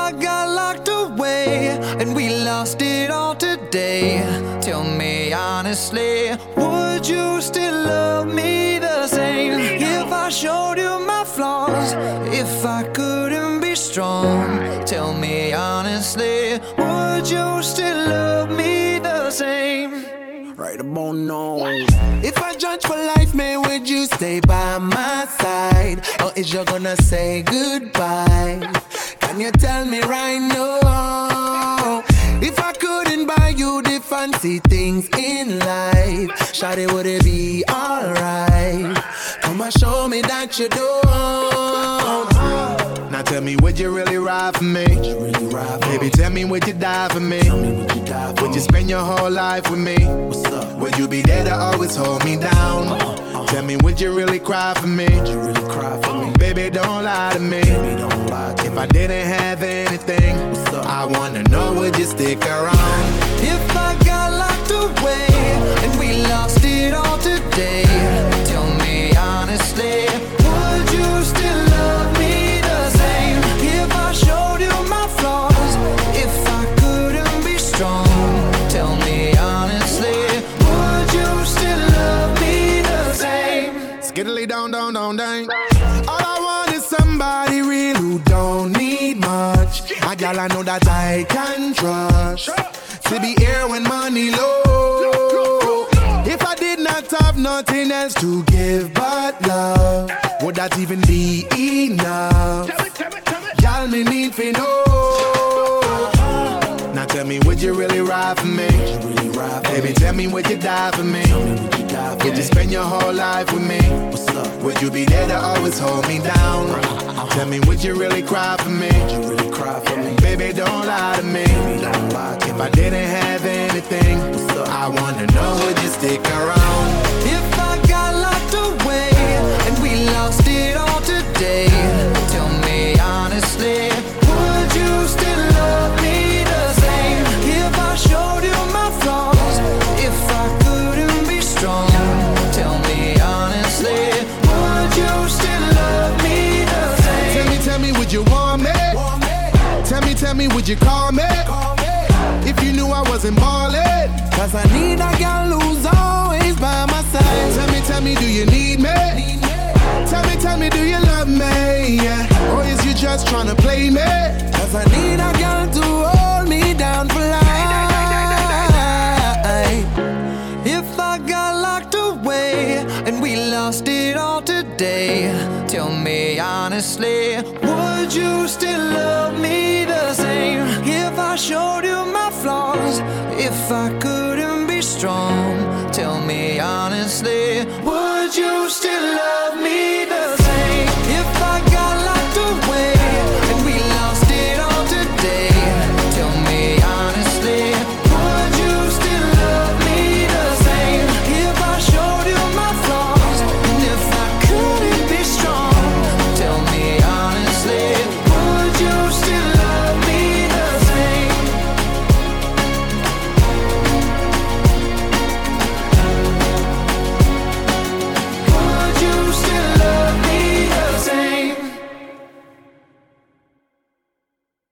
I got locked away and we lost it all today, tell me honestly, would you still love me the same? If I showed you my flaws, if I couldn't be strong, tell me honestly, would you still love me the same? Right about now. If I judge for life, man, would you stay by my side? Or is you gonna say goodbye? Can you tell me right now? If I couldn't buy you the fancy things in life, shawty, would it be alright? Come and show me that you don't. Now tell me, would you really ride for me? Baby, tell me, would you die for me? Would you spend your whole life with me? Would you be there to always hold me down? Tell me, would you really cry for me? Baby, don't lie to me. If I didn't have anything, I wanna know, would you stick around? If I got locked away and we lost it all today, tell me honestly, would you still love me the same? If I showed you my flaws, if I couldn't be strong, tell me honestly, would you still love me the same? Skiddly down, down, down, down. All I want is somebody real who don't need much. A gal I know that I can trust, to be here when money low. If I did not have nothing else to give but love, would that even be enough? Y'all me need to know. Now tell me, would you really ride for me? Baby, tell me, would you die for me? Would you spend your whole life with me? Would you be there to always hold me down? Tell me, would you really cry for me? Baby, don't lie to me. If I didn't have anything, I wanna know, would you stick around? If I got locked away and we lost it all today, tell me honestly, would you still love me the same? If I showed you my flaws, if I couldn't be strong, tell me honestly, would you still love me the same? Tell me, would you want me? Tell me, would you call me? If you knew I wasn't ballin', cause I need a girl who's always by my side. Tell me, do you need me? Tell me, do you love me? Yeah. Or is you just tryna play me? Cause I need a girl to hold me down for life. If I got locked away and we lost it all today, tell me honestly, would you still love me the same? If I showed you my flaws, if I